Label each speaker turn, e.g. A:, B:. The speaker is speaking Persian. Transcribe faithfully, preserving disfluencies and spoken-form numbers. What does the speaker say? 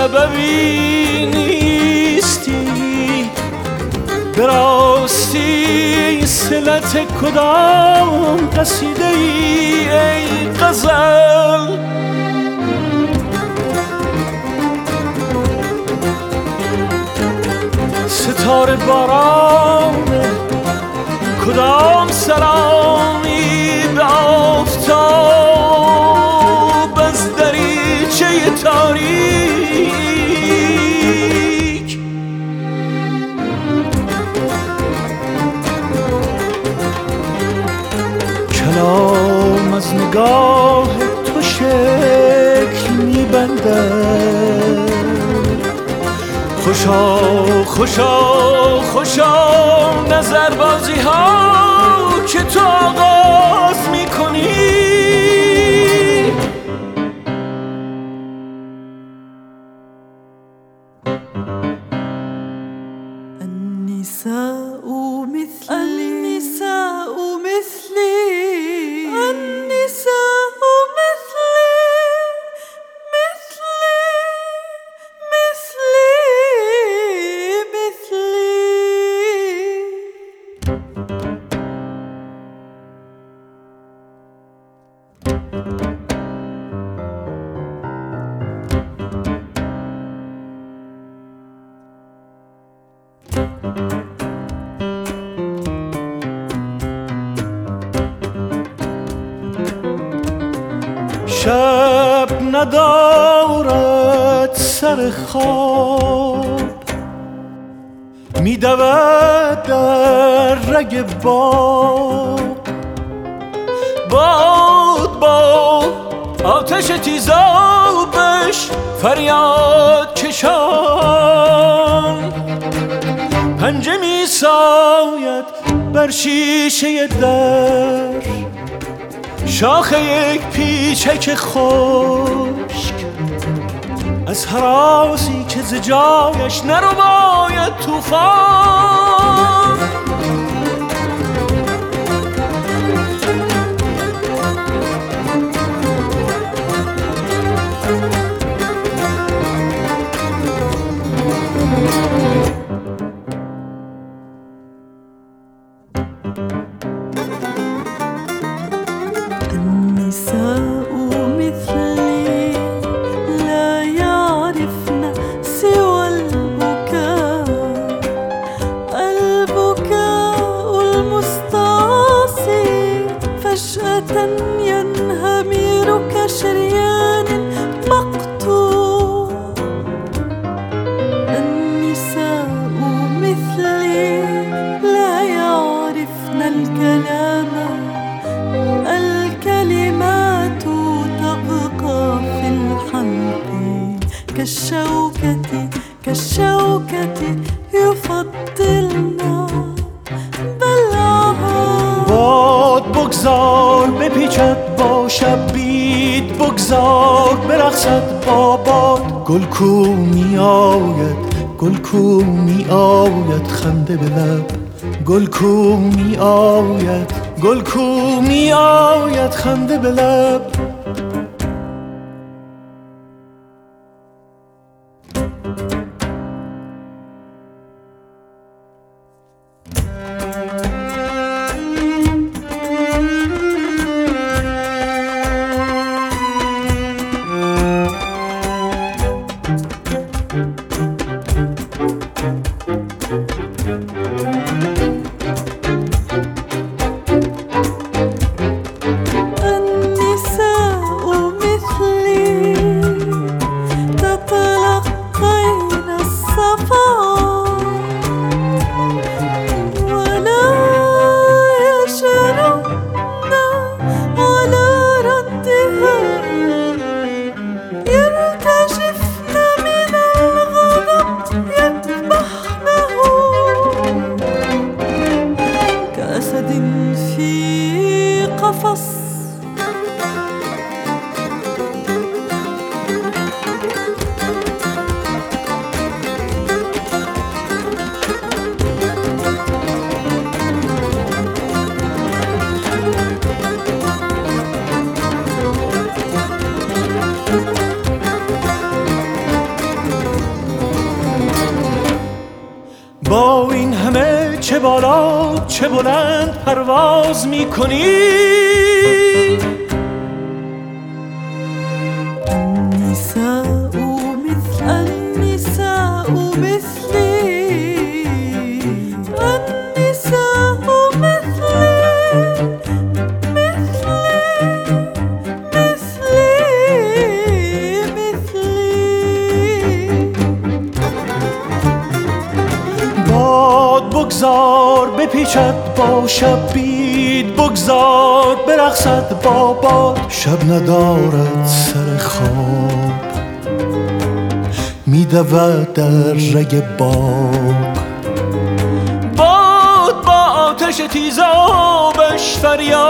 A: سببی نیستی، به راستی صلت کدام قصیده ای ای غزل؟ ستاره باران کدام سلامی به آفتاب از دریچه تاریک؟ کلام از نگاه تو شکل می‌بندد. خوشا خوشا خوشا نظر بازی ها که تو آغاز میکنی.
B: النساء مثلي النساء مثلي النساء مثلي
A: شب ندارد سر خواب، میدود در رگ باد. باد باد آتش تیزابش فریاد کشان، پنجه می ساید بر شیشه در، شاخ یک پیچک خشک از هراسی که ز جایش نرباید طوفان.
B: النساء مثلي لا يعرفن سوى البكاء، البكاء المستعصي فجأة ينهمر كشريان مقطوع. النساء مثلي لا يعرفن الكلام، الكلمات تبقى في الحلق كالشوكة كالشوكة يفضلنا بلعها.
A: باد بگذار بپیچد با شب، بید بگذار برقصد با باد. گل کو می آید گل کو می آید خنده به لب، گل کو می آید گل کو می آید خنده به لب. با این همه چه بالا چه بلند پرواز میکنی.
B: النساء مثل النساء مثلي، النساء مثلي مثلي مثلي مثلي.
A: باد بگذار بپیچد با شب، بید بگذار برقصد با باد. شب ندارد سر خواب، میدود در رگ باغ. باد با آتش تیزابش فریاد